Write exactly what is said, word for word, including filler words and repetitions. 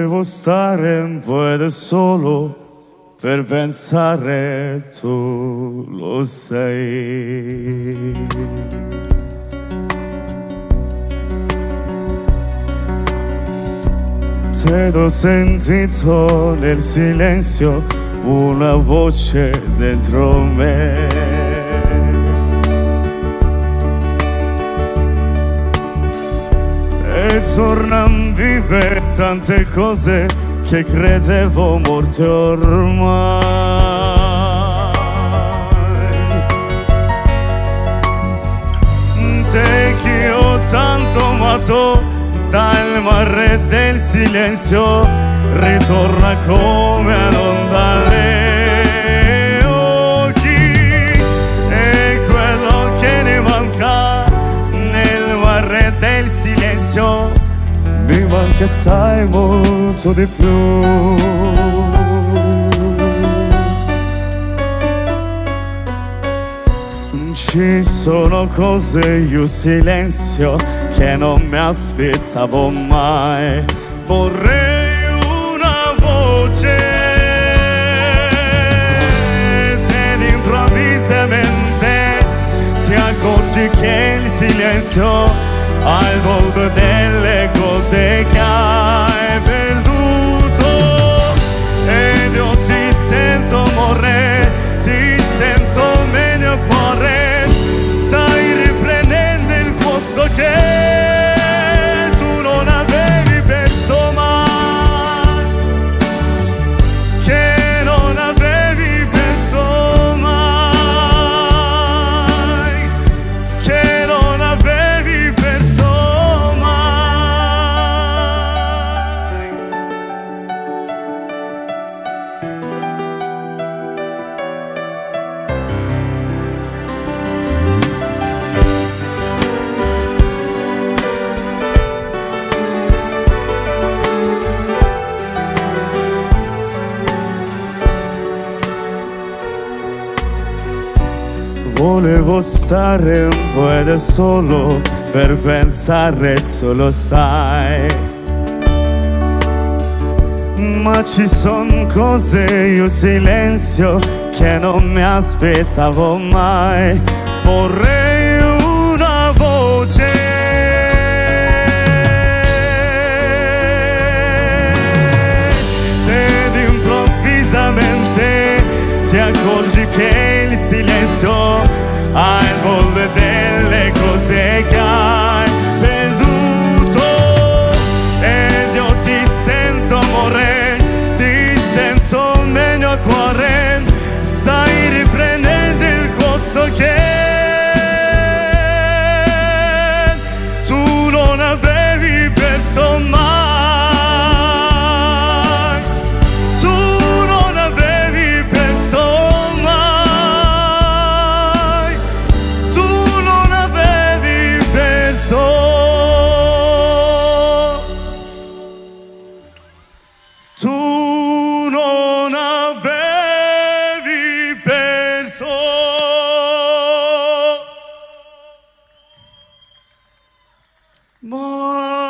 Volevo stare un po' da solo per pensare, tu lo sai. Te l'ho sentito nel silenzio, una voce dentro me. E torna a vivere tante cose che credevo morte ormai. Te che ho tanto amato, dal mare del silenzio ritorna come ad ondare occhi. E quello che ne manca nel mare del silenzio mi manca assai molto di più. Ci sono cose, io silenzio, che non mi aspettavo mai. Vorrei una voce ed improvvisamente ti accorgi che il silenzio ha il volto delle cose che hai perduto. Ed io ti sento morire, ti sento nel mio cuore. Stai riprendendo il posto che tu non avevi perso mai, che non avevi perso mai, che non avevi perso mai. Volevo stare un po' da solo per pensare, tu lo sai. Ma ci son cose, io silenzio, che non mi aspettavo mai. Vorrei una voce ed improvvisamente ti accorgi che il silenzio ha il volto delle cose che hai perduto. Ed io ti sento morire, ti sento nel mio cuore. Stai riprendendo il posto che tu non avevi perso mai. Tu non avevi perso mai. Tu non avevi perso. Tu non avevi perso. Ma